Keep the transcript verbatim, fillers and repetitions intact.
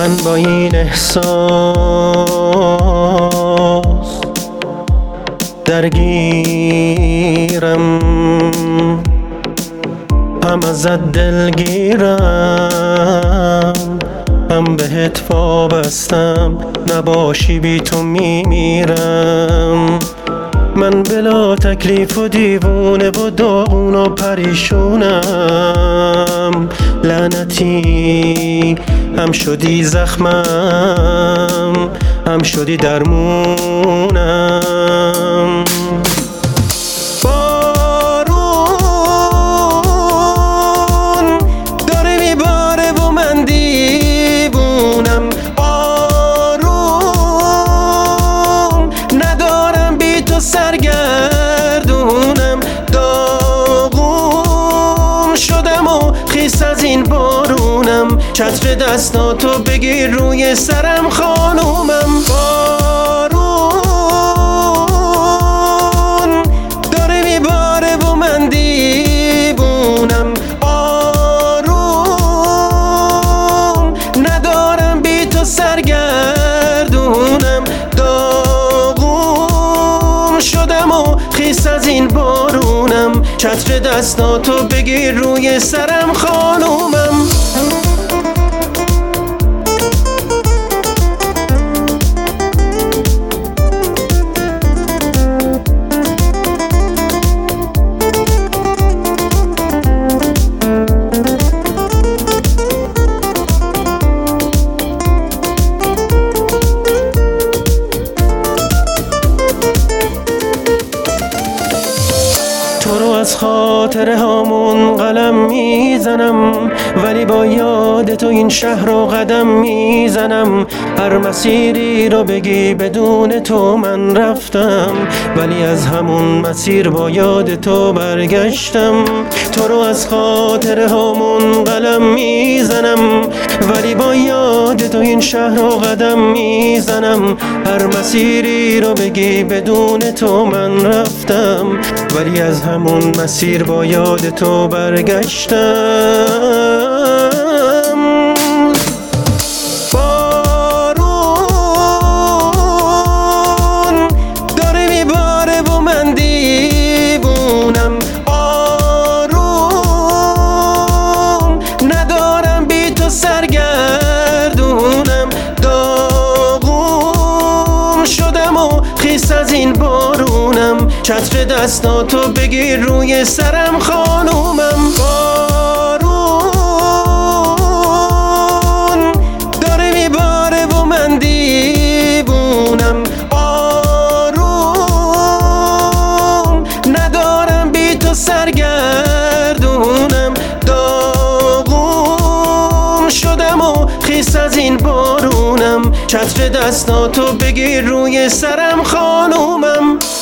من با این احساس درگیرم، هم ازت دلگیرم، هم بهت وابستم، نباشی بی تو میمیرم. من بلا تکلیف و دیوونه و داغون و پریشونم، لعنتی هم شدی زخمم، هم شدی درمونم. بارون داره میباره و من دیوونم، آروم ندارم بی تو سرگردونم، داغون شدم و خیس از این بارونم. چتر دستاتو بگیر روی سرم خانومم. بارون داره میباره و من دیوونم، آروم ندارم بی تو سرگردونم، داغون شدم و خیس از این بارونم. چتر دستاتو بگیر روی سرم خانومم. تو رو از خاطر هامون قلم میزنم، ولی با یاد تو این شهر رو قدم میزنم. هر مسیری رو بگی بدون تو من رفتم، ولی از همون مسیر با یاد تو برگشتم. تو رو از خاطر هامون قلم میزنم، ولی با یاد تو این شهر رو قدم میزنم. هر مسیری رو بگی بدون تو من رفتم، ولی از همون مسیر با یاد تو برگشتم. بارون داره میباره و من دیوونم، آروم ندارم بی تو سرگردونم، داغون شدم و خیس از این بارونم. چتر دستاتو بگیر روی سرم خانومم. بارون داره میباره و من دیوونم، آروم ندارم بی تو سرگردونم، داغون شدم و خیس از این بارونم. چتر دستاتو بگیر روی سرم خانومم.